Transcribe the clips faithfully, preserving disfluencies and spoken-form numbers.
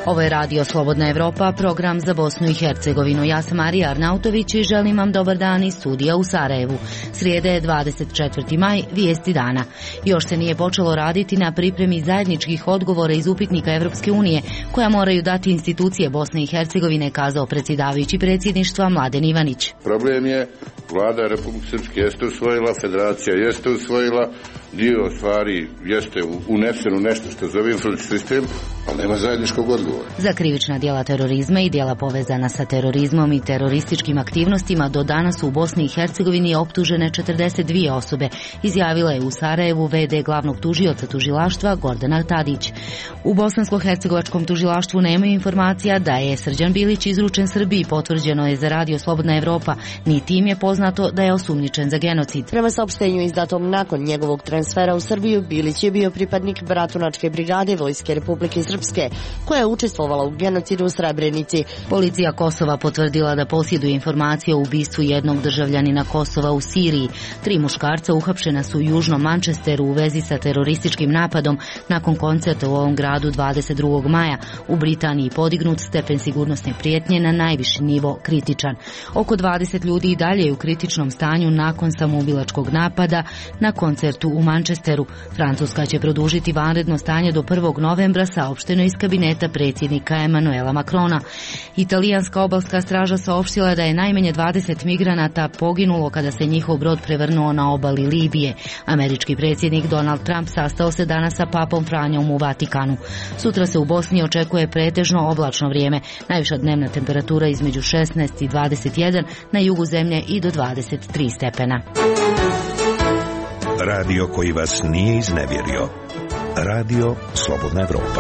Ovo je Radio Slobodna Evropa, program za Bosnu i Hercegovinu. Ja sam Marija Arnautović i želim vam dobar dan iz studija u Sarajevu. Srijede je dvadeset četvrti maj, vijesti dana. Još se nije počelo raditi na pripremi zajedničkih odgovora iz upitnika Evropske unije, koja moraju dati institucije Bosne i Hercegovine, kazao predsjedavajući predsjedništva Mladen Ivanić. Problem je, vlada Republike Srpske jeste usvojila, federacija jeste usvojila, dio stvari jeste unesen u nešto što zove informacijski sistem, ali nema zajedničkog odgovora. Za krivična djela terorizma i djela povezana sa terorizmom i terorističkim aktivnostima do danas u Bosni i Hercegovini je optužene četrdeset dvije osobe, izjavila je u Sarajevu ve de glavnog tužioca tužilaštva Gordana Tadić. U bosansko-hercegovačkom tužilaštvu nemaju informacija da je Srđan Bilić izručen Srbiji, potvrđeno je za Radio Slobodna Evropa, niti im je poznato da je osumnjičen za genocid. Prema saopštenju izdatom nakon njegovog transfera u Srbiju, Bilić je bio pripadnik Bratunačke brigade Vojske Republike Srpske, koja je učestvovala u genocidu u Srebrenici. Policija Kosova potvrdila da posjeduje informacije o ubistvu jednog državljanina Kosova u Siriji. Tri muškarca uhapšena su u južnom Manchesteru u vezi sa terorističkim napadom nakon koncerta u ovom gradu dvadeset drugog maja. U Britaniji podignut stepen sigurnosne prijetnje na najviši nivo kritičan. Oko dvadeset ljudi i dalje je u kritičnom stanju nakon samoubilačkog napada na koncertu u Manchesteru. Francuska će produžiti vanredno stanje do prvog novembra, saopšteno iz kabineta predsjednika Emanuela Macrona. Italijanska obalska straža saopštila da je najmanje dvadeset migranata poginulo kada se njihov brod prevrnuo na obali Libije. Američki predsjednik Donald Trump sastao se danas sa papom Franjom u Vatikanu. Sutra se u Bosni očekuje pretežno oblačno vrijeme. Najviša dnevna temperatura između šesnaest i dvadeset jedan, na jugu zemlje i do dvadeset tri stepena. Radio koji vas nije iznevjerio. Radio Slobodna Evropa.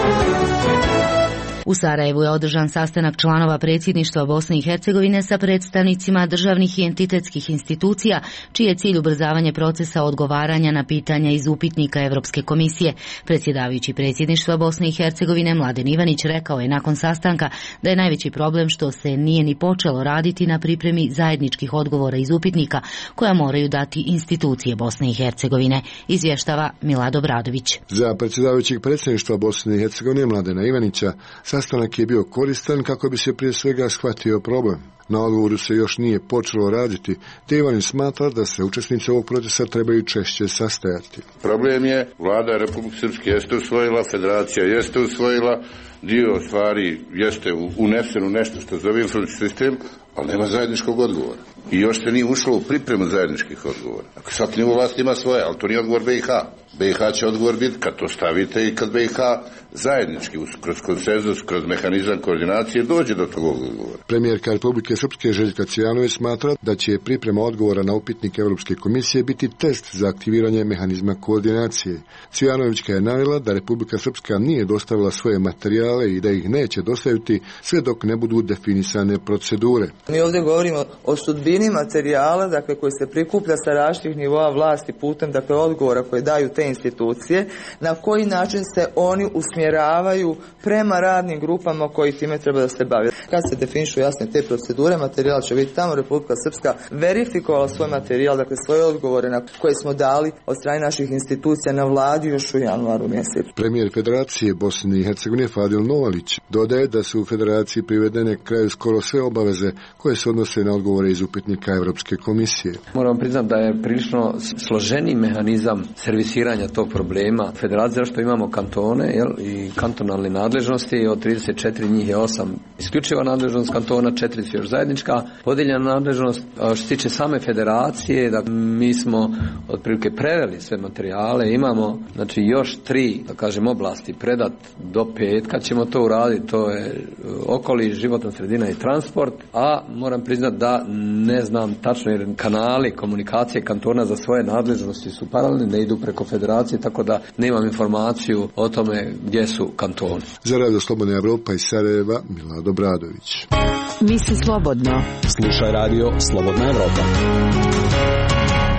U Sarajevu je održan sastanak članova predsjedništva Bosne i Hercegovine sa predstavnicima državnih i entitetskih institucija, čiji je cilj ubrzavanje procesa odgovaranja na pitanja iz upitnika Evropske komisije. Predsjedavajući predsjedništva Bosne i Hercegovine Mladen Ivanić rekao je nakon sastanka da je najveći problem što se nije ni počelo raditi na pripremi zajedničkih odgovora iz upitnika, koja moraju dati institucije Bosne i Hercegovine, izvještava Milad Obradović. Za predsjedavajućeg predsjedništva Bosne i Hercegovine Mladena Ivanića sastanak je bio koristan kako bi se prije svega shvatio problem. Na odgovoru se još nije počelo raditi, te Ivanić smatra da se učesnici ovog procesa trebaju češće sastajati. Problem je, vlada Republike Srpske jeste usvojila, federacija jeste usvojila, dio stvari jeste unesen u nešto što zove informacijski sistem, ali nema zajedničkog odgovora. I još se nije ušlo u pripremu zajedničkih odgovora. Svaki nivo vlasti ima svoje, ali to nije odgovor be i ha. be i ha će odgovor biti kad to stavite i kad be i ha zajednički, kroz konsenzus, kroz mehanizam koordinacije dođe do tog odgovora. Premijerka Republike Srpske Željka Cvijanović smatra da će priprema odgovora na upitnik Europske komisije biti test za aktiviranje mehanizma koordinacije. Cvijanovićka je navela da Republika Srpska nije dostavila svoje materijale i da ih neće dostaviti sve dok ne budu definisane procedure. Mi ovdje govorimo o sudbini materijala, dakle, koji se prikuplja sa različitih nivoa vlasti putem, dakle, odgovora koje daju te institucije, na koji način se oni usmjeravaju prema radnim grupama koji time treba da se bave. Kad se definišu jasne te procedure, materijal će biti tamo. Republika Srpska verifikovala svoj materijal, dakle svoje odgovore na koje smo dali od strane naših institucija na vladi još u januaru mjesecu. Premijer Federacije Bosne i Hercegovine Fadil Novalić dodaje da su u Federaciji privedene kraju skoro sve obaveze koje se odnose na odgovore iz upitnika Evropske komisije. Moram priznati da je prilično složeni mehanizam servisiranja tog problema. Federacija, što imamo kantone, jel, i kantonalne nadležnosti, od trideset četiri njih je osam isključiva nadležnost kantona, četiri su još zajednička, podijeljena nadležnost. Što se tiče same federacije, da mi smo otprilike preveli sve materijale, imamo znači još tri, da kažem, oblasti predat do petka ćemo to uraditi, to je okoliš, životna sredina i transport, a moram priznati da ne znam tačno jer kanali komunikacije kantona za svoje nadležnosti su paralelni, ne idu preko federacije, tako da nemam informaciju o tome gdje su kantoni. Za Radio Slobodna Evropa iz Sarajeva, Milad Obradović. Misli slobodno. Slušaj Radio Slobodna Evropa.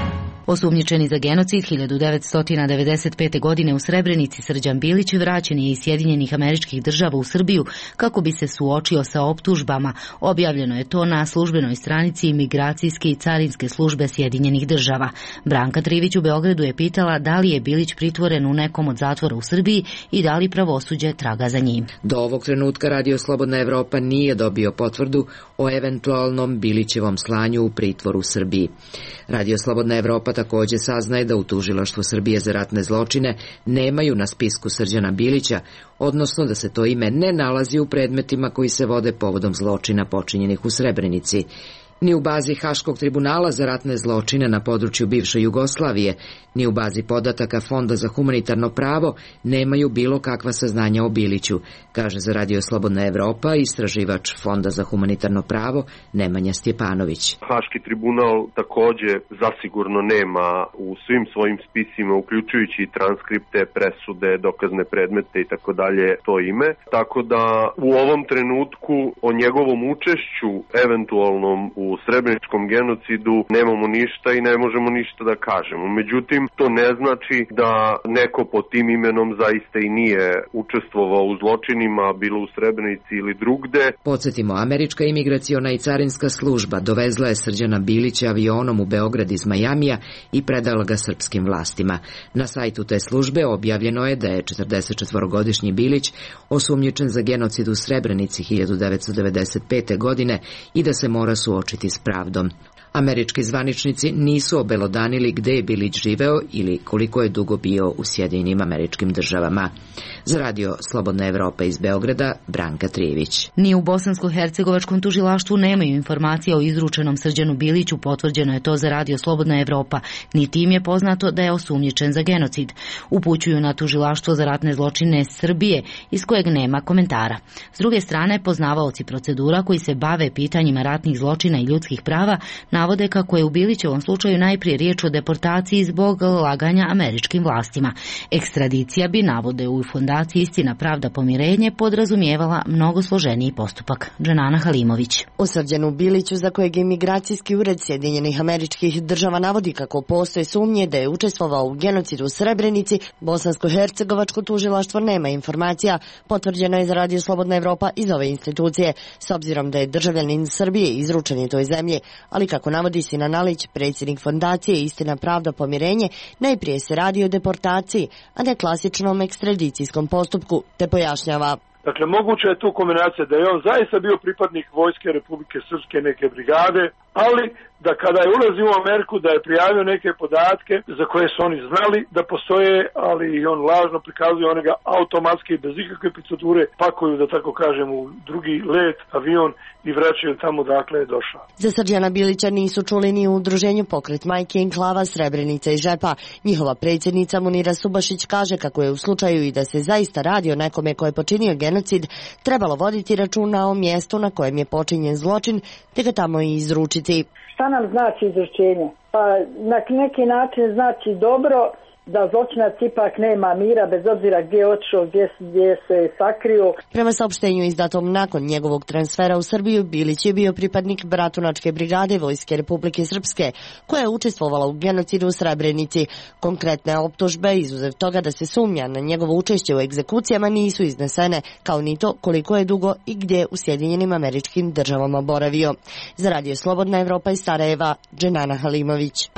Osumnjičeni za genocid hiljadu devetsto devedeset pete. godine u Srebrenici Srđan Bilić vraćen je iz Sjedinjenih Američkih Država u Srbiju kako bi se suočio sa optužbama. Objavljeno je to na službenoj stranici Imigracijske i carinske službe Sjedinjenih Država. Branka Trivić u Beogradu je pitala da li je Bilić pritvoren u nekom od zatvora u Srbiji i da li pravosuđe traga za njim. Do ovog trenutka Radio Slobodna Evropa nije dobio potvrdu o eventualnom Bilićevom slanju u pritvor u Srbiji. Radio Slobodna Evropa također saznaje da u Tužilaštvu Srbije za ratne zločine nemaju na spisku Srđana Bilića, odnosno da se to ime ne nalazi u predmetima koji se vode povodom zločina počinjenih u Srebrenici. Ni u bazi Haškog tribunala za ratne zločine na području bivše Jugoslavije, ni u bazi podataka Fonda za humanitarno pravo nemaju bilo kakva saznanja o Biliću, kaže za Radio Slobodna Evropa istraživač Fonda za humanitarno pravo Nemanja Stjepanović. Haški tribunal također zasigurno nema u svim svojim spisima, uključujući i transkripte, presude, dokazne predmete i tako dalje, to ime. Tako da u ovom trenutku o njegovom učešću eventualnom u u srebreničkom genocidu nemamo ništa i ne možemo ništa da kažemo. Međutim, to ne znači da neko pod tim imenom zaista i nije učestvovao u zločinima, bilo u Srebrenici ili drugde. Podsjetimo, Američka imigraciona i carinska služba dovezla je Srđana Bilića avionom u Beograd iz Majamija i predala ga srpskim vlastima. Na sajtu te službe objavljeno je da je četrdesetčetvorogodišnji Bilić osumnjičen za genocid u Srebrenici hiljadu devetsto devedeset pete. godine i da se mora suočiti s pravdom. Američki zvaničnici nisu obelodanili gde je Bilić živeo ili koliko je dugo bio u Sjedinjenim Američkim Državama. Za Radio Slobodna Evropa iz Beograda, Branka Trivić. Ni u Bosansko-hercegovačkom tužilaštvu nemaju informacije o izručenom Srđanu Biliću, potvrđeno je to za Radio Slobodna Evropa, niti im je poznato da je osumnjičen za genocid. Upućuju na tužilaštvo za ratne zločine Srbije, iz kojeg nema komentara. S druge strane, poznavaoci procedura koji se bave pitanjima ratnih zločina i ljudskih prava navode kako je u Bilićevom slučaju najprije riječ o deportaciji zbog laganja američkim vlastima. Ekstradicija bi, navode u Fondaciji Istina, pravda, pomirenje, podrazumijevala mnogo složeniji postupak. Dženana Halimović. U Srđanu Biliću, za kojeg Imigracijski ured Sjedinjenih Američkih Država navodi kako postoje sumnje da je učestvovao u genocidu u Srebrenici, Bosansko-hercegovačko tužilaštvo nema informacija, potvrđeno je za Radio Slobodna Evropa iz ove institucije, s obzirom da je državljanin Srbije izručen je toj zemlji, ali kako navodi Sinan Alić, predsjednik Fondacije Istina, pravda, pomirenje, najprije se radi o deportaciji, a ne klasičnom ekstradicijskom postupku, te pojašnjava. Dakle, moguća je tu kombinacija da je on zaista bio pripadnik vojske Republike Srpske neke brigade, ali da kada je ulazio u Ameriku da je prijavio neke podatke za koje su oni znali da postoje, ali i on lažno prikazuje, one ga automatski bez ikakve procedure pakuju, da tako kažem, u drugi let, avion i vraćaju tamo dakle je došao. Za Srđana Bilića nisu čuli ni u udruženju Pokret majke Enklava Srebrenica i Žepa. Njihova predsjednica Munira Subašić kaže kako je u slučaju i da se zaista radi o nekome ko je počinio genocid, trebalo voditi računa o mjestu na kojem je počinjen zločin, te ga tamo i izručiti. Šta nam znači izručenje? Pa na neki način znači dobro da zločinac ipak nema mira bez obzira gdje je otišao, gdje, gdje se sakrio. Prema saopštenju izdatom nakon njegovog transfera u Srbiju, Bilić je bio pripadnik Bratunačke brigade Vojske Republike Srpske, koja je učestvovala u genocidu u Srebrenici. Konkretne optužbe, izuzev toga da se sumnja na njegovo učešće u egzekucijama, nisu iznesene, kao ni to koliko je dugo i gdje u Sjedinjenim Američkim Državama boravio. Za Radio Slobodna Evropa iz Sarajeva, Dženana Halimović.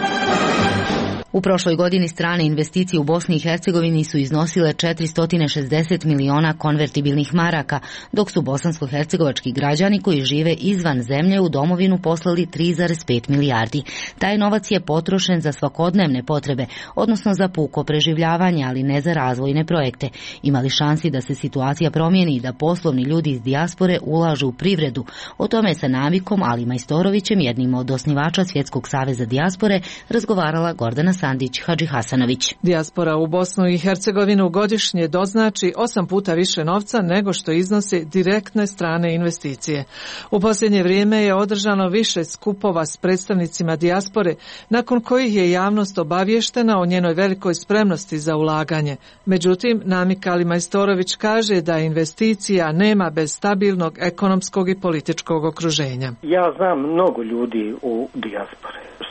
U prošloj godini strane investicije u Bosni i Hercegovini su iznosile četiristo šezdeset miliona konvertibilnih maraka, dok su bosansko-hercegovački građani koji žive izvan zemlje u domovinu poslali tri zarez pet milijardi. Taj novac je potrošen za svakodnevne potrebe, odnosno za puko preživljavanje, ali ne za razvojne projekte. Ima li šansi da se situacija promijeni i da poslovni ljudi iz dijaspore ulažu u privredu? O tome sa Navikom Ali Majstorovićem, jednim od osnivača Svjetskog saveza dijaspore, razgovarala Gordana Sandić Hadži Hasanović. Dijaspora u Bosnu i Hercegovinu godišnje doznači osam puta više novca nego što iznose direktne strane investicije. U posljednje vrijeme je održano više skupova s predstavnicima dijaspore, nakon kojih je javnost obavještena o njenoj velikoj spremnosti za ulaganje. Međutim, Namik Ali Majstorović kaže da investicija nema bez stabilnog ekonomskog i političkog okruženja. Ja znam mnogo ljudi u dijaspore.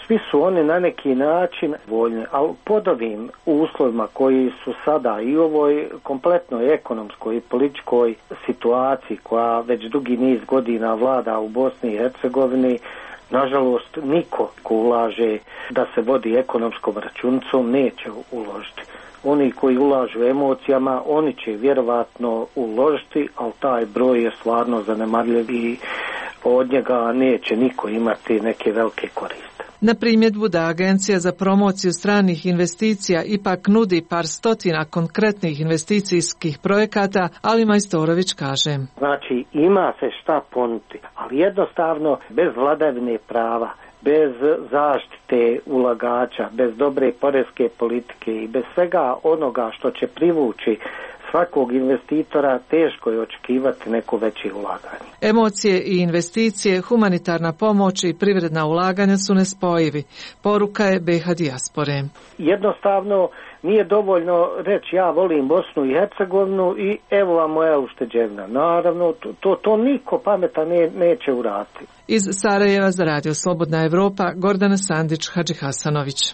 svi su oni na neki način voljni, ali pod ovim uslovima koji su sada i u ovoj kompletnoj ekonomskoj i političkoj situaciji koja već dugi niz godina vlada u Bosni i Hercegovini, nažalost niko ko ulaže da se vodi ekonomskom računicom neće uložiti. Oni koji ulažu emocijama, oni će vjerovatno uložiti, ali taj broj je stvarno zanemarljiv i od njega neće niko imati neke velike koriste. Na primjedbu da Agencija za promociju stranih investicija ipak nudi par stotina konkretnih investicijskih projekata, Ali Majstorović kaže. Znači ima se šta ponuditi, ali jednostavno bez vladavine prava, bez zaštite ulagača, bez dobre poreske politike i bez svega onoga što će privući svakog investitora, teško je očekivati neko veće ulaganje. Emocije i investicije, humanitarna pomoć i privredna ulaganja su nespojivi. Poruka je B H dijaspore. Jednostavno nije dovoljno reći ja volim Bosnu i Hercegovinu i evo vam moja ušteđevina. Naravno, to, to niko pametan ne, neće uraditi. Iz Sarajeva za Radio Slobodna Evropa, Gordana Sandić, Hadžihasanović.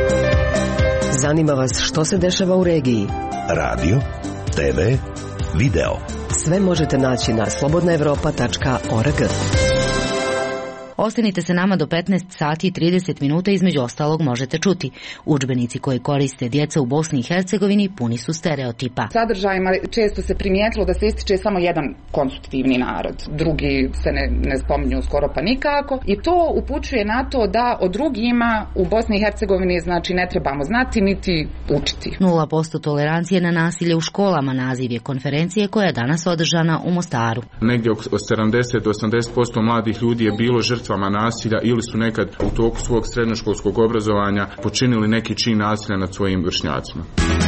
Zanima vas što se dešava u regiji? Radio, te ve, video. Sve možete naći na slobodna evropa tačka org. Ostanite se nama do petnaest sati i trideset minuta, između ostalog možete čuti. Udžbenici koje koriste djeca u Bosni i Hercegovini puni su stereotipa. Sadržajima često se primijetilo da se ističe samo jedan konstitutivni narod. Drugi se ne, ne spominju skoro pa nikako. I to upućuje na to da o drugima u Bosni i Hercegovini znači ne trebamo znati niti učiti. Nula posto tolerancije na nasilje u školama naziv je konferencije koja je danas održana u Mostaru. Negdje oko sedamdeset do osamdeset posto mladih ljudi je bilo žrtvama nasilja ili su nekad u toku svog srednjoškolskog obrazovanja počinili neki čin nasilja nad svojim vršnjacima.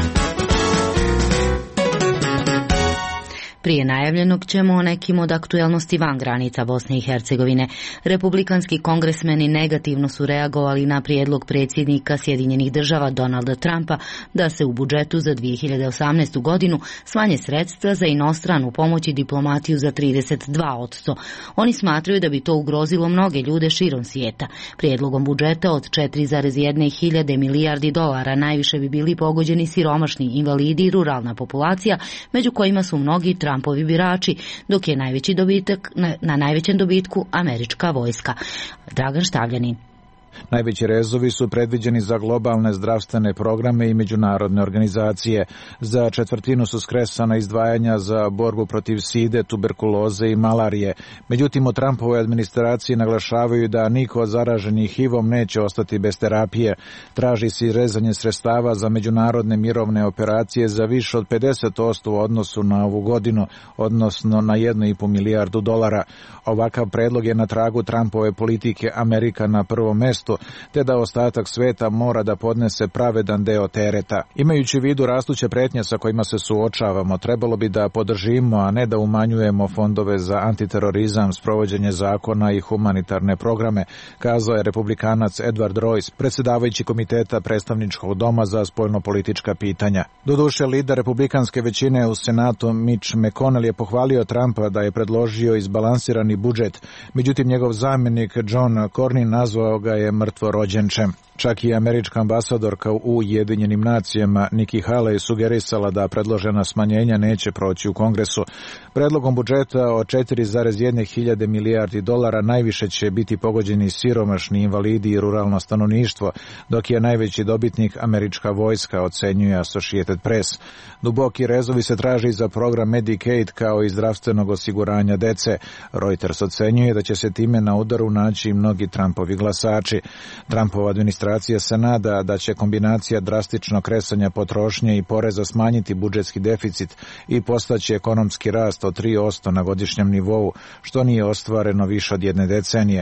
Prije najavljenog ćemo o nekim od aktuelnosti van granica Bosne i Hercegovine. Republikanski kongresmeni negativno su reagovali na prijedlog predsjednika Sjedinjenih država Donalda Trumpa da se u budžetu za dvije hiljade osamnaestu godinu smanje sredstva za inostranu pomoć i diplomatiju za trideset dva posto. Oni smatraju da bi to ugrozilo mnoge ljude širom svijeta. Prijedlogom budžeta od četiri zarez jedna hiljade milijardi dolara najviše bi bili pogođeni siromašni, invalidi i ruralna populacija, među kojima su mnogi Trumpovi birači, dok je najveći dobitak, na, na najvećem dobitku američka vojska. Dragan Štavljanin. Najveći rezovi su predviđeni za globalne zdravstvene programe i međunarodne organizacije. Za četvrtinu su skresana izdvajanja za borbu protiv side, tuberkuloze i malarije. Međutim, u Trumpovoj administraciji naglašavaju da niko od zaraženih H I V-om neće ostati bez terapije. Traži se rezanje sredstava za međunarodne mirovne operacije za više od pedeset posto u odnosu na ovu godinu, odnosno na jednu i po milijardu dolara. Ovakav predlog je na tragu Trumpove politike Amerika na prvom mestu, te da ostatak sveta mora da podnese pravedan deo tereta. Imajući u vidu rastuće pretnje sa kojima se suočavamo, trebalo bi da podržimo, a ne da umanjujemo fondove za antiterorizam, sprovođenje zakona i humanitarne programe, kazao je republikanac Edward Royce, predsjedavajući komiteta predstavničkog doma za spoljnopolitička pitanja. Doduše, lider republikanske većine u Senatu Mitch McConnell je pohvalio Trumpa da je predložio izbalansirani budžet, međutim njegov zamjenik John Cornyn nazvao ga je mrtvorođenčem. Čak i američka ambasadorka u Ujedinjenim nacijama Nikki Haley sugerisala da predložena smanjenja neće proći u Kongresu. Predlogom budžeta od četiri zarez jedna hiljade milijardi dolara najviše će biti pogođeni siromašni, invalidi i ruralno stanovništvo, dok je najveći dobitnik američka vojska, ocenjuje Associated Press. Duboki rezovi se traži za program Medicaid kao i zdravstvenog osiguranja dece. Reuters ocenjuje da će se time na udaru naći mnogi Trumpovi glasači. Trumpova administracija se nada da će kombinacija drastičnog kresanja potrošnje i poreza smanjiti budžetski deficit i postaći ekonomski rast od tri posto na godišnjem nivou, što nije ostvareno više od jedne decenije.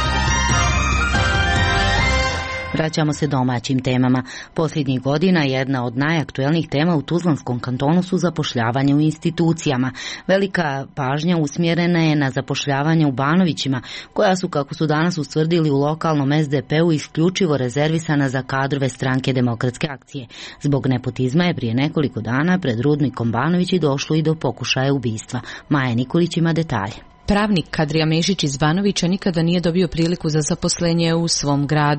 Vraćamo se domaćim temama. Posljednjih godina jedna od najaktuelnijih tema u Tuzlanskom kantonu su zapošljavanje u institucijama. Velika pažnja usmjerena je na zapošljavanje u Banovićima, koja su, kako su danas ustvrdili u lokalnom S D P-u, isključivo rezervisana za kadrove Stranke demokratske akcije. Zbog nepotizma je prije nekoliko dana pred rudnikom Banovići došlo i do pokušaja ubistva. Maja Nikolić ima detalje. Pravnik Kadrija Mežić iz Banovića nikada nije dobio priliku za zaposlenje u svom gradu.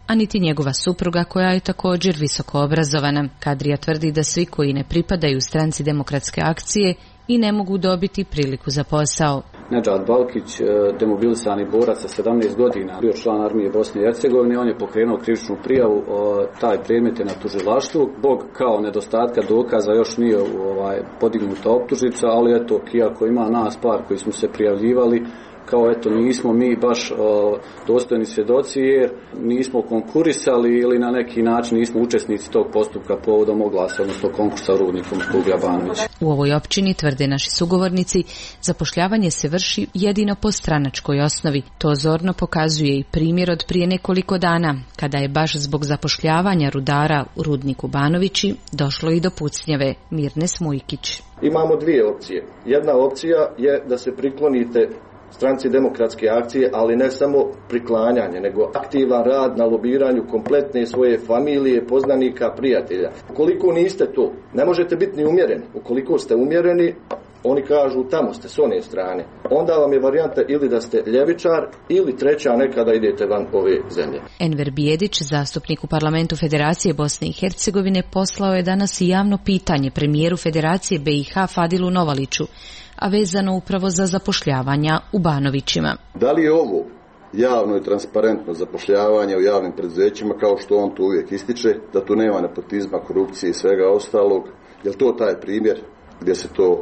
a niti njegova supruga koja je također visoko obrazovana. Kadrija tvrdi da svi koji ne pripadaju stranci Demokratske akcije i ne mogu dobiti priliku za posao. Nedžad Balkić, demobilisani borac sa sedamnaest godina, bio član armije Bosne i Hercegovine, on je pokrenuo krivičnu prijavu, taj predmet je na tužilaštvu. Zbog kao nedostatka dokaza još nije ovaj, podignuta optužnica, ali eto, iako ima nas par koji smo se prijavljivali, kao eto nismo mi baš o, dostojni svjedoci jer nismo konkurisali ili na neki način nismo učesnici tog postupka povodom oglasa, odnosno konkursa rudnikom Skuplja Banovića. U ovoj općini, tvrde naši sugovornici, zapošljavanje se vrši jedino po stranačkoj osnovi. To zorno pokazuje i primjer od prije nekoliko dana, kada je baš zbog zapošljavanja rudara u rudniku Banovići došlo i do pucnjave. Mirne Smujkić. Imamo dvije opcije. Jedna opcija je da se priklonite stranci Demokratske akcije, ali ne samo priklanjanje, nego aktivan rad na lobiranju kompletne svoje familije, poznanika, prijatelja. Ukoliko niste to, ne možete biti ni umjereni. Ukoliko ste umjereni, oni kažu tamo ste s one strane. Onda vam je varijanta ili da ste ljevičar ili treća nekada idete van ove zemlje. Enver Bijedić, zastupnik u parlamentu Federacije Bosne i Hercegovine, poslao je danas i javno pitanje premijeru Federacije B i H Fadilu Novaliću, a vezano upravo za zapošljavanja u Banovićima. Da li je ovo javno i transparentno zapošljavanje u javnim preduzećima, kao što on tu uvijek ističe, da tu nema nepotizma, korupcije i svega ostalog? Je li to taj primjer gdje se to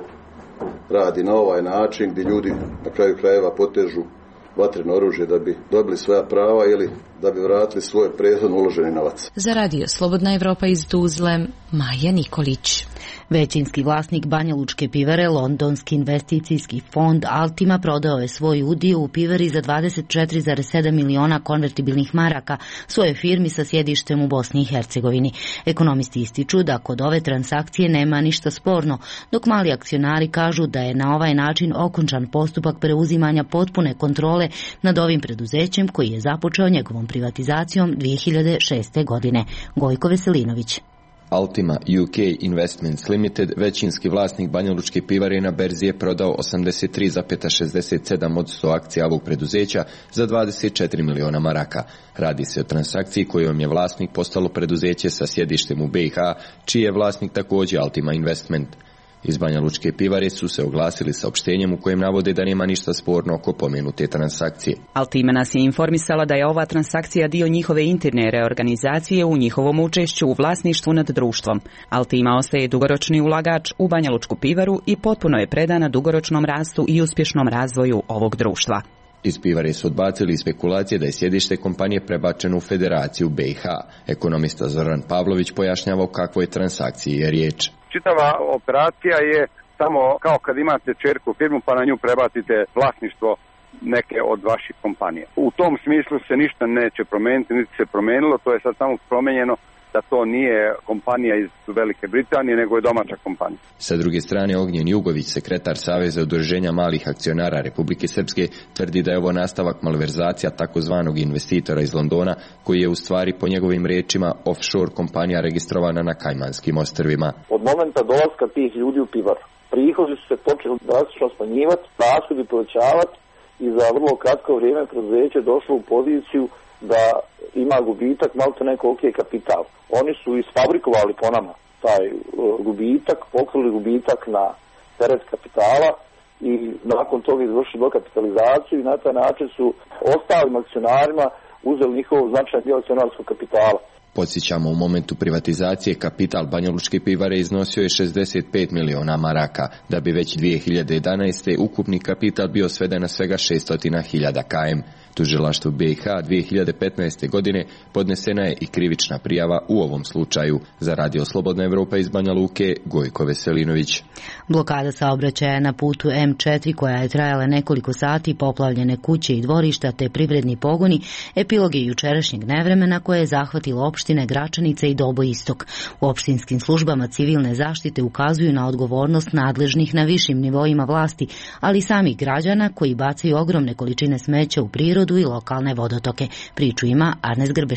radi na ovaj način, gdje ljudi na kraju krajeva potežu vatreno oružje da bi dobili svoja prava ili da bi vratili svoj prethodno uloženi novac? Za radio Slobodna Evropa iz Tuzle, Maja Nikolić. Većinski vlasnik Banjalučke pivare, londonski investicijski fond Altima, prodao je svoj udio u pivari za dvadeset četiri zarez sedam miliona konvertibilnih maraka svoje firmi sa sjedištem u Bosni i Hercegovini. Ekonomisti ističu da kod ove transakcije nema ništa sporno, dok mali akcionari kažu da je na ovaj način okončan postupak preuzimanja potpune kontrole nad ovim preduzećem koji je započeo njegovom privatizacijom dvije hiljade šeste. godine. Gojko Veselinović. Altima U K Investments Limited, većinski vlasnik Banjalučke pivare, na berzi je prodao osamdeset tri zarez šezdeset sedam posto akcija ovog preduzeća za dvadeset četiri miliona maraka. Radi se o transakciji kojom je vlasnik postalo preduzeće sa sjedištem u B i H, čiji je vlasnik također Altima Investment. Iz Banjalučke pivare su se oglasili saopštenjem u kojem navode da nema ništa sporno oko pomenute transakcije. Altima nas je informisala da je ova transakcija dio njihove interne reorganizacije u njihovom učešću u vlasništvu nad društvom. Altima ostaje dugoročni ulagač u Banjalučku pivaru i potpuno je predana dugoročnom rastu i uspješnom razvoju ovog društva. Iz pivare su odbacili spekulacije da je sjedište kompanije prebačeno u Federaciju B i H. Ekonomista Zoran Pavlović pojašnjava o kakvoj transakciji je riječ. Čitava operacija je samo kao kad imate ćerku firmu pa na nju prebacite vlasništvo neke od vaših kompanija. U tom smislu se ništa neće promijeniti, niti se promijenilo, to je sad samo promijenjeno da to nije kompanija iz Velike Britanije, nego je domaća kompanija. Sa druge strane, Ognjen Jugović, sekretar Saveza udruženja malih akcionara Republike Srpske, tvrdi da je ovo nastavak malverzacija takozvanog investitora iz Londona, koji je u stvari po njegovim riječima offshore kompanija registrovana na Kajmanskim ostrvima. Od momenta dolaska tih ljudi u pivar, prihodi su se počeli drastično smanjivati, rashodi povećavati i za vrlo kratko vrijeme preduzeće došlo u poziciju da ima gubitak, malo to neko ok kapital. Oni su isfabrikovali po nama taj uh, gubitak, pokrili gubitak na teret kapitala i nakon toga izvršili dokapitalizaciju i na taj način su ostalim akcionarima uzeli njihov značajan dio akcionarskog kapitala. Podsjećamo, u momentu privatizacije kapital Banjalučke pivare iznosio je šezdeset pet miliona maraka, da bi već dvije hiljade jedanaeste. ukupni kapital bio sveden na svega šesto hiljada km. Tužilaštvu B i H dvije hiljade petnaeste. godine podnesena je i krivična prijava u ovom slučaju. Za radio Slobodna Evropa iz Banja Luke, Gojko Veselinović. Blokada saobraćaja na putu M četiri, koja je trajala nekoliko sati, poplavljene kuće i dvorišta te privredni pogoni, epilog je jučerašnjeg nevremena koje je zahvatilo opštine Gračanica i Dobo Istok. U opštinskim službama civilne zaštite ukazuju na odgovornost nadležnih na višim nivoima vlasti, ali i samih građana koji bacaju ogromne količine smeća u prirodu i lokalne vodotoke. Priču ima Arnes Grbešić.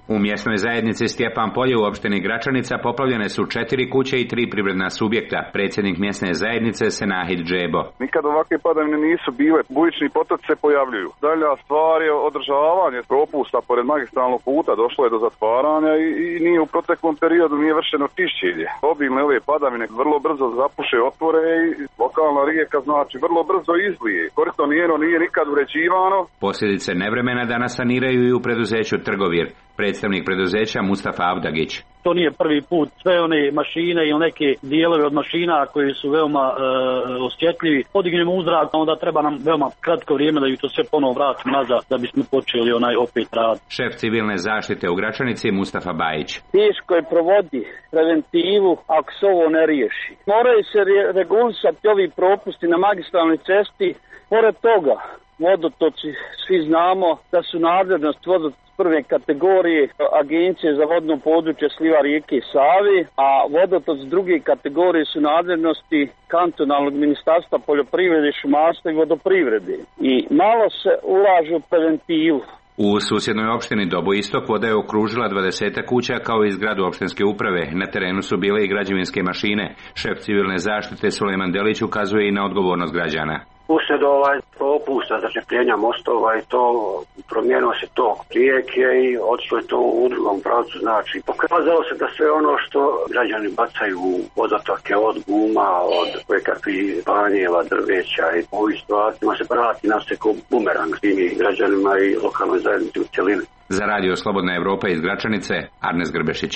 U mjesnoj zajednici Stjepan Polje u opštini Gračanica poplavljene su četiri kuće i tri privredna subjekta. Predsjednik mjesne zajednice Senahid Džebo. Nikad ovakve padavine nisu bile, bujični potoci se pojavljuju. Dalja stvar je održavanje propusta pored magistralnog puta, došlo je do zatvaranja i, i nije u proteklom periodu nije vršeno čišćenje. Obilne ove padavine vrlo brzo zapuše otvore i lokalna rijeka znači vrlo brzo izlije. Korito njeno nije nikad uređivano. Posljedice nevremena danas saniraju i u preduzeću Trgovir. Predstavnik preduzeća Mustafa Avdagić. To nije prvi put, sve one mašine ili neke dijelove od mašina koji su veoma e, osjetljivi, podignemo u zrak, onda treba nam veoma kratko vrijeme da ju to sve ponovo vratimo nazad da bismo počeli onaj opet rad. Šef civilne zaštite u Gračanici Mustafa Bajić. Teško je provodi preventivu ako se ovo ne riješi. Moraju se regulisati ovi propusti na magistralnoj cesti, pored toga vodotoci, svi znamo da su nadležnost vodotoci prve kategorije Agencije za vodno područje sliva rijeke Save, a vodotoc druge kategorije su nadležnosti kantonalnog ministarstva poljoprivrede, šumarstva i vodoprivrede. I malo se ulaže u preventivu. U susjednoj opštini Dobo Istok voda je okružila dvadesetak kuća kao i zgradu opštinske uprave. Na terenu su bile i građevinske mašine. Šef civilne zaštite Sulejman Delić ukazuje i na odgovornost građana. Uslijed ovaj propusta začepljenja mostova i to promijenilo se tok rijeke i otišlo je to u drugom pravcu. Znači, pokazalo se da sve ono što građani bacaju u vodotoke od guma, od kojekakvih panjeva, drveća i ovih situacijama se vrati nas se kao bumerang s tim građanima i lokalnoj zajednici u cjelini. Za radio Slobodna Evropa iz Gračanice, Arnes Grbešić.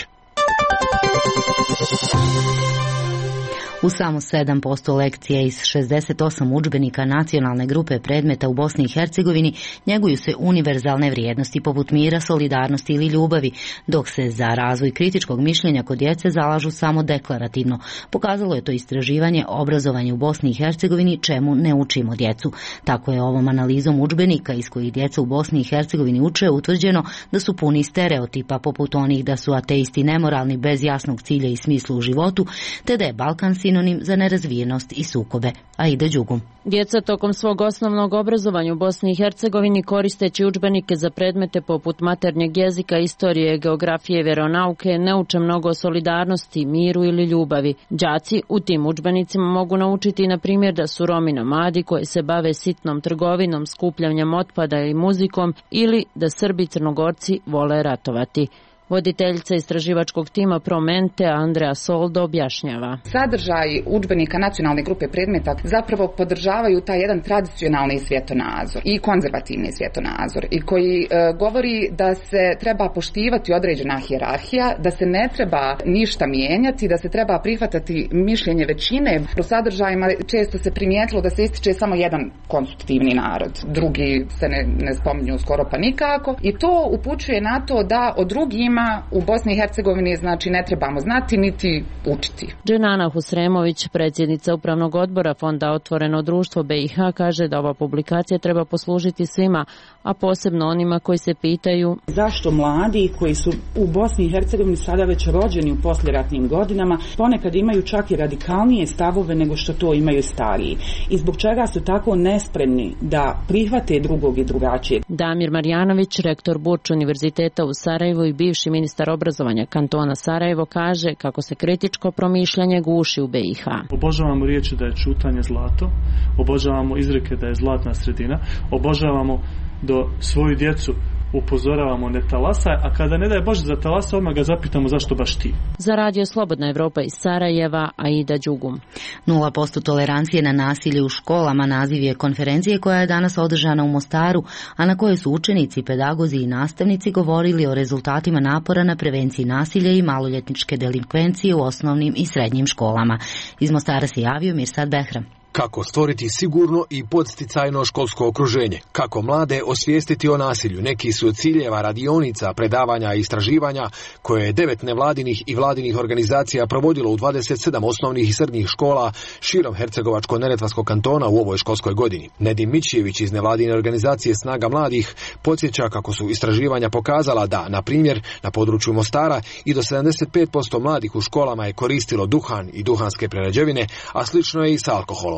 U samo sedam posto lekcija iz šezdeset osam udžbenika nacionalne grupe predmeta u Bosni i Hercegovini njeguju se univerzalne vrijednosti poput mira, solidarnosti ili ljubavi, dok se za razvoj kritičkog mišljenja kod djece zalažu samo deklarativno. Pokazalo je to istraživanje obrazovanja u Bosni i Hercegovini čemu ne učimo djecu. Tako je ovom analizom udžbenika iz kojih djeca u Bosni i Hercegovini uče utvrđeno da su puni stereotipa poput onih da su ateisti nemoralni bez jasnog cilja i smisla u životu, te da je Balkan sinonim za nerazvijenost i sukobe. Aida Đugum. Djeca tokom svog osnovnog obrazovanja u Bosni i Hercegovini koristeći udžbenike za predmete poput maternjeg jezika, istorije, geografije i vjeronauke ne uče mnogo o solidarnosti, miru ili ljubavi. Đaci u tim udžbenicima mogu naučiti na primjer da su Romi nomadi koji se bave sitnom trgovinom, skupljanjem otpada i muzikom ili da Srbi i Crnogorci vole ratovati. Voditeljica istraživačkog tima Promente Andrea Soldo objašnjava. Sadržaj udžbenika nacionalne grupe predmeta zapravo podržavaju taj jedan tradicionalni svjetonazor i konzervativni svjetonazor i koji e, govori da se treba poštivati određena hijerarhija, da se ne treba ništa mijenjati, da se treba prihvatati mišljenje većine. U sadržajima često se primijetilo da se ističe samo jedan konstitutivni narod, drugi se ne, ne spominju skoro pa nikako i to upućuje na to da o drugim u Bosni i Hercegovini znači ne trebamo znati niti učiti. Dženana Husremović, predsjednica upravnog odbora Fonda Otvoreno društvo B i H, kaže da ova publikacija treba poslužiti svima, a posebno onima koji se pitaju zašto mladi koji su u Bosni i Hercegovini sada već rođeni u poslijeratnim godinama ponekad imaju čak i radikalnije stavove nego što to imaju stariji i zbog čega su tako nespremni da prihvate drugog i drugačijeg. Damir Marjanović, rektor Burč univerziteta u Sarajevu i bivši ministar obrazovanja kantona Sarajevo, kaže kako se kritičko promišljanje guši u B i H. Obožavamo riječi da je čutanje zlato, obožavamo izreke da je zlatna sredina, obožavamo da svoju djecu upozoravamo ne talasaj, a kada ne daje Bože za talasa, odmah ga zapitamo zašto baš ti. Za radio Slobodna Evropa iz Sarajeva, Aida Đugum. nula posto tolerancije na nasilje u školama naziv je konferencije koja je danas održana u Mostaru, a na kojoj su učenici, pedagozi i nastavnici govorili o rezultatima napora na prevenciji nasilja i maloljetničke delinkvencije u osnovnim i srednjim školama. Iz Mostara se javio Mirsad Behram. Kako stvoriti sigurno i podsticajno školsko okruženje? Kako mlade osvijestiti o nasilju? Neki su od ciljeva radionica, predavanja i istraživanja koje je devet nevladinih i vladinih organizacija provodilo u dvadeset sedam osnovnih i srednjih škola širom Hercegovačko-neretvanskog kantona u ovoj školskoj godini. Nedim Mićević iz nevladine organizacije Snaga mladih podsjeća kako su istraživanja pokazala da, na primjer, na području Mostara i do sedamdeset pet posto mladih u školama je koristilo duhan i duhanske prerađevine, a slično je i sa alkoholom.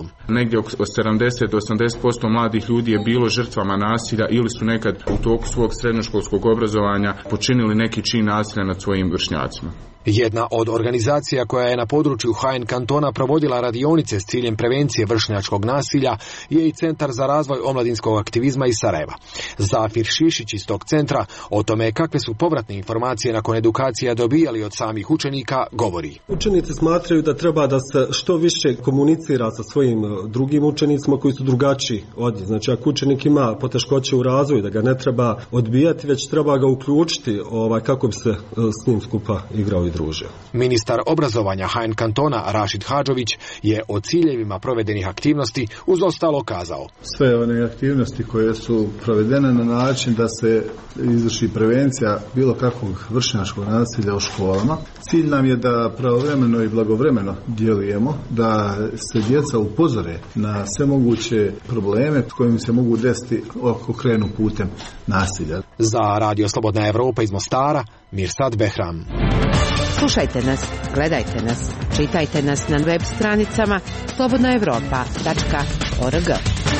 Negdje od sedamdeset do osamdeset posto mladih ljudi je bilo žrtvama nasilja ili su nekad u toku svog srednjoškolskog obrazovanja počinili neki čin nasilja nad svojim vršnjacima. Jedna od organizacija koja je na području Hain kantona provodila radionice s ciljem prevencije vršnjačkog nasilja je i Centar za razvoj omladinskog aktivizma iz Sarajeva. Zafir Šišić iz tog centra o tome kakve su povratne informacije nakon edukacija dobijali od samih učenika govori. Učenici smatraju da treba da se što više komunicira sa svojim drugim učenicima koji su drugačiji od njih. Znači ako učenik ima poteškoće u razvoju, da ga ne treba odbijati, već treba ga uključiti ovaj, kako bi se s njim skupa igrao i družio. Ministar obrazovanja Hain kantona Rašid Hadžović je o ciljevima provedenih aktivnosti uz ostalo kazao. Sve one aktivnosti koje su provedene na način da se izvrši prevencija bilo kakvog vršnjačkog nasilja u školama. Cilj nam je da pravovremeno i blagovremeno djelujemo, da se djeca upozore na sve moguće probleme s kojim se mogu desiti ako krenu putem nasilja. Za Radio Slobodna Evropa iz Mostara, Mirsad Behram. Slušajte nas, gledajte nas, čitajte nas na web stranicama slobodna evropa tačka org.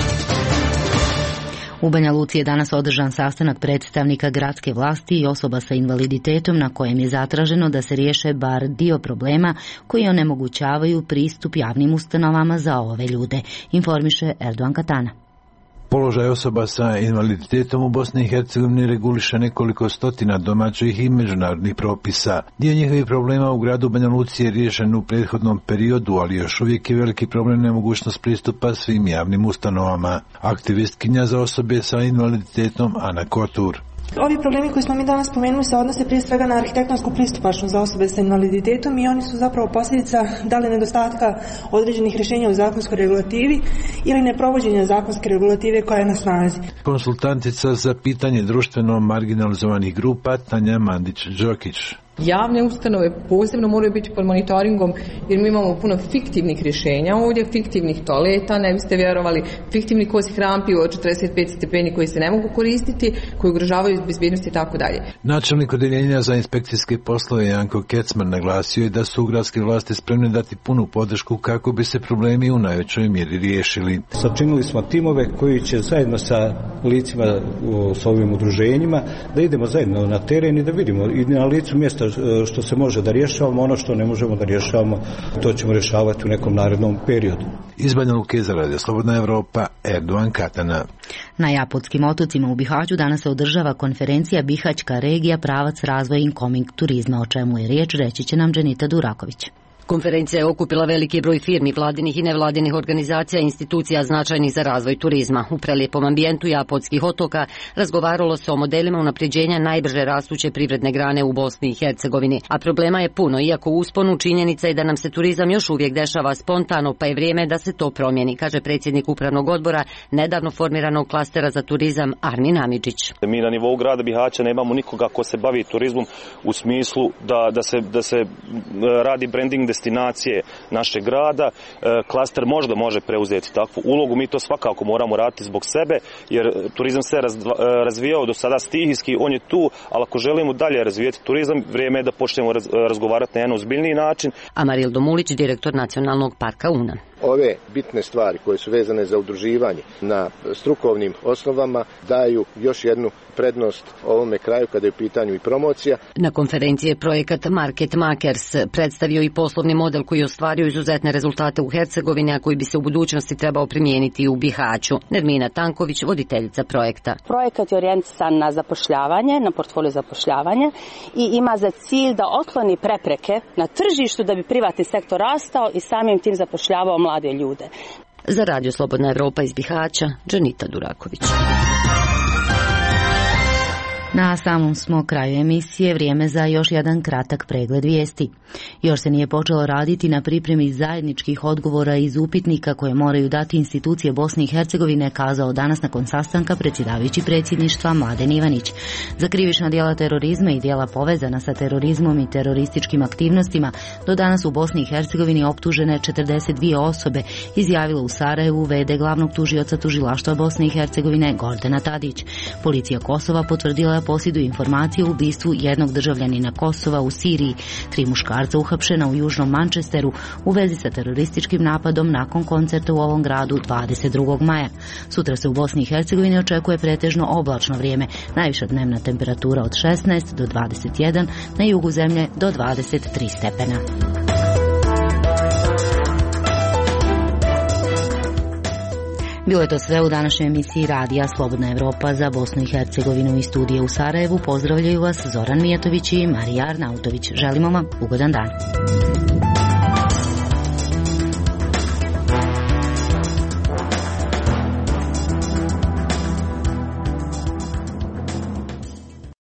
U Banja Luci je danas održan sastanak predstavnika gradske vlasti i osoba sa invaliditetom na kojem je zatraženo da se riješe bar dio problema koji onemogućavaju pristup javnim ustanovama za ove ljude, informiše Erdogan Katana. Položaj osoba sa invaliditetom u Bosni i Hercegovini reguliše nekoliko stotina domaćih i međunarodnih propisa. Dio njihovih problema u gradu Banja Luci je riješen u prethodnom periodu, ali još uvijek je veliki problem nemogućnost pristupa svim javnim ustanovama. Aktivistkinja za osobe sa invaliditetom Ana Kotur. Ovi problemi koji smo mi danas spomenuli se odnose prije svega na arhitektonsku pristupačnost za osobe sa invaliditetom i oni su zapravo posljedica da li nedostatka određenih rješenja u zakonskoj regulativi ili neprovođenja zakonske regulative koja je na snazi. Konsultantica za pitanje društveno marginalizovanih grupa Tanja Mandić-Đokić. Javne ustanove posebno moraju biti pod monitoringom jer mi imamo puno fiktivnih rješenja ovdje, fiktivnih toaleta, ne biste vjerovali, fiktivnih kosih rampi od četrdeset pet stepeni koji se ne mogu koristiti, koji ugrožavaju bezbednost i tako dalje. Načelnik odeljenja za inspekcijske poslove Janko Kecman naglasio je da su gradske vlasti spremne dati punu podršku kako bi se problemi u najvećoj mjeri riješili. Sačinili smo timove koji će zajedno sa licima, sa ovim udruženjima, da idemo zajedno na teren i da vidimo i na licu mjesta što se može da rješavamo, ono što ne možemo da rješavamo, to ćemo rješavati u nekom narednom periodu. Iz Banja Luke za Radio Slobodna Evropa, Erdogan Katana. Na Japotskim otocima u Bihaću danas se održava konferencija Bihaćka regija pravac razvoja incoming turizma, o čemu je riječ, reći će nam Dženita Duraković. Konferencija je okupila veliki broj firmi, vladinih i nevladinih organizacija i institucija značajnih za razvoj turizma. U prelijepom ambijentu Japotskih otoka razgovaralo se o modelima unapređenja najbrže rastuće privredne grane u Bosni i Hercegovini. A problema je puno, iako u usponu činjenica je da nam se turizam još uvijek dešava spontano, pa je vrijeme da se to promijeni, kaže predsjednik upravnog odbora nedavno formiranog klastera za turizam Armin Amidžić. Mi na nivou grada Bihaća nemamo nikoga ko se bavi turizmom u smislu da, da, se, da se radi branding destinacije našeg grada. Klaster možda može preuzeti takvu ulogu, mi to svakako moramo raditi zbog sebe, jer turizam se razvijao do sada stihijski, on je tu, ali ako želimo dalje razvijeti turizam, vrijeme je da počnemo razgovarati na jedan ozbiljniji način. Amarildo Mulić, direktor Nacionalnog parka Una. Ove bitne stvari koje su vezane za udruživanje na strukovnim osnovama daju još jednu prednost ovome kraju kada je u pitanju i promocija. Na konferenciji je projekat Market Makers predstavio i poslovni model koji je ostvario izuzetne rezultate u Hercegovini, a koji bi se u budućnosti trebao primijeniti i u Bihaću. Nermina Tanković, voditeljica projekta. Projekat je orijentisan na zapošljavanje, na portfolio zapošljavanja i ima za cilj da otkloni prepreke na tržištu da bi privatni sektor rastao i samim tim zapošljavao mlade ljude. Za Radio Slobodna Evropa iz Bihaća, Dženita Duraković. Na samom smo kraju emisije, vrijeme za još jedan kratak pregled vijesti. Još se nije počelo raditi na pripremi zajedničkih odgovora iz upitnika koje moraju dati institucije Bosne i Hercegovine, kazao danas nakon sastanka predsjedavajući predsjedništva Mladen Ivanić. Za krivična djela terorizma i djela povezana sa terorizmom i terorističkim aktivnostima do danas u Bosni i Hercegovini optužene četrdeset dvije osobe, izjavila u Sarajevu vede glavnog tužioca tužilaštva Bosne i Hercegovine Gordana Tadić. Policija Kosova potvrdila tijela posjeduju informacije o ubistvu jednog državljanina Kosova u Siriji. Tri muškarca uhapšena u južnom Manchesteru u vezi sa terorističkim napadom nakon koncerta u ovom gradu dvadeset drugog maja. Sutra se u Bosni i Hercegovini očekuje pretežno oblačno vrijeme, najviša dnevna temperatura od šesnaest do dvadeset jedan, na jugu zemlje do dvadeset tri stepena. Bilo je to sve u današnjoj emisiji Radija Slobodna Evropa za Bosnu i Hercegovinu. Iz studije u Sarajevu pozdravljaju vas Zoran Mijatović i Marija Arnautović. Želimo vam ugodan dan.